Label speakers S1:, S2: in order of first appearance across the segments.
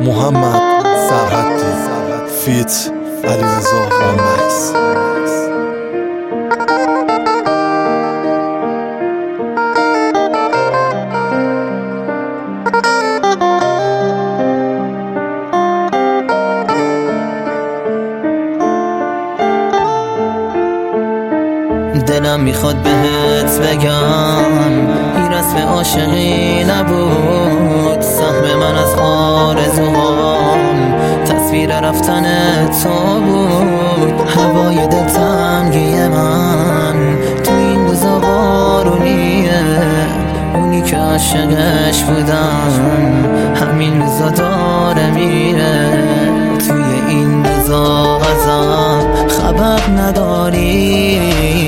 S1: محمد سرحدی فیت علیرضا وامکس.
S2: دلم میخواد بهت بگم این رسم عاشقی نبود، سهم من از آرزوهام تصویر رفتن تو بود. هوای دلتنگی من تو این روزا بارونیه، اونی که عاشقش بودم همین روزا داره میره. توی این روزا ازم خبر نداری،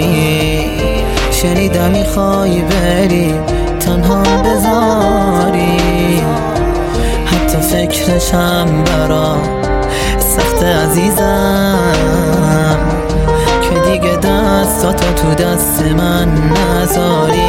S2: شنیدم میخوای بری تنها بذاری، حتی فکرشم برا سخت عزیزم که دیگه دستاتو تو دست من نذاری.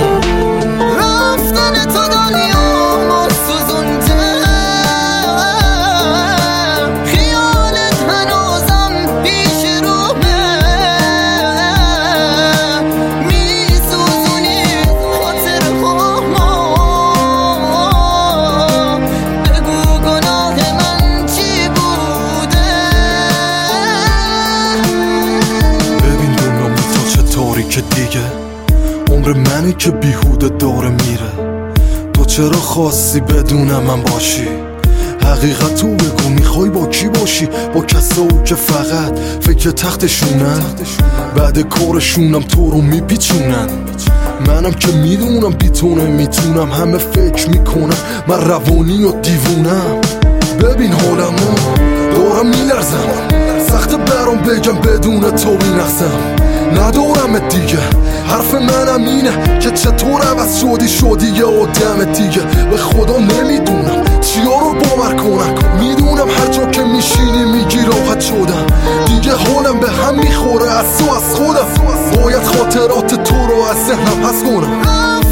S1: که دیگه عمر منی که بیهوده داره میره، تو چرا خواستی بدون من باشی؟ حقیقتو بگو، میخوای با کی باشی؟ با کسایی که فقط فکر تختشونن، بعد کارشونم تو رو میپیچونن. منم که میدونم بی تو نمیتونم، همه فکر میکنم من روانی و دیوونم. ببین حالمو دارم میلرزم، سخت برام بگم بدون تو بینقصم. ندارم دیگه، حرف منم اینه که چطور عوض شدی یه آدم دیگه. به خدا نمیدونم چیا رو باور کنم، میدونم هر جا که میشینی میگی راحت شدم. دیگه حالم به هم میخوره از تو از خودم، باید خاطرات تو رو از ذهنم حذف کنم.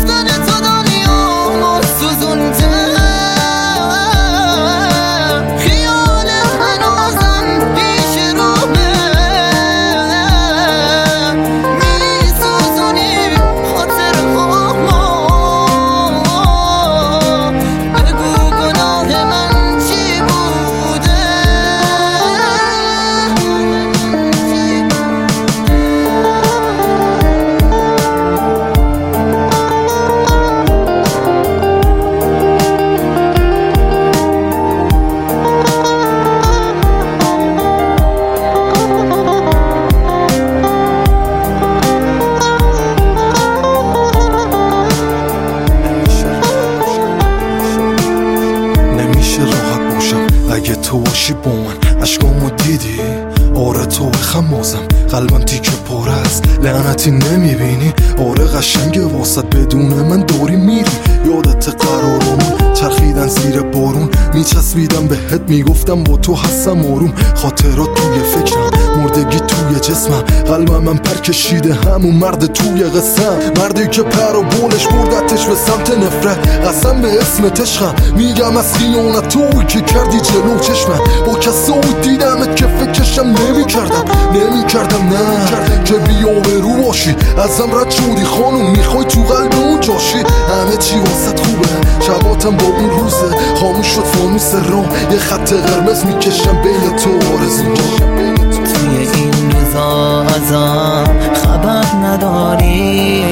S1: اگه تو باشی با من عشقامو دیدی، آره تو خمازم قلبم تیکه پاره است، لعنتی نمیبینی؟ آره قشنگه واسط بدون من داری میری. یادت قرارمون چرخیدن زیر بارون، میچسبیدم بهت میگفتم با تو هستم آروم. خاطرات توی فکرم، مردگی توی جسمم، قلبم من پر کشیده همون مرد توی قسم. مردی که پر و بولش بردتش به سمت نفرت، قسم به اسمت عشقم میگم از خیانت توی که کردی جلو چشمم. با کسایی دیدمت که فکرشم نمیکردم نه که بی‌آبرو باشی. ازم رد شدی خانوم، میخوای تو قلب اون جاشی. همه چی واسط خوبه، شباتم با اون روزه، خاموش شد فانوس رام، یه خط قرمز میکشم بین تو آرزو.
S2: توی این روزا ازم خبر نداری،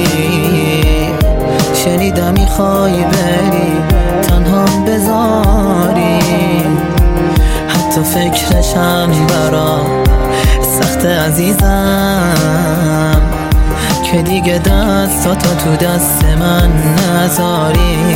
S2: شنیدم میخوای بری تنها بذاری، حتی فکرشم برا سخت عزیزم که دیگه دستاتو تو دست من نذاری.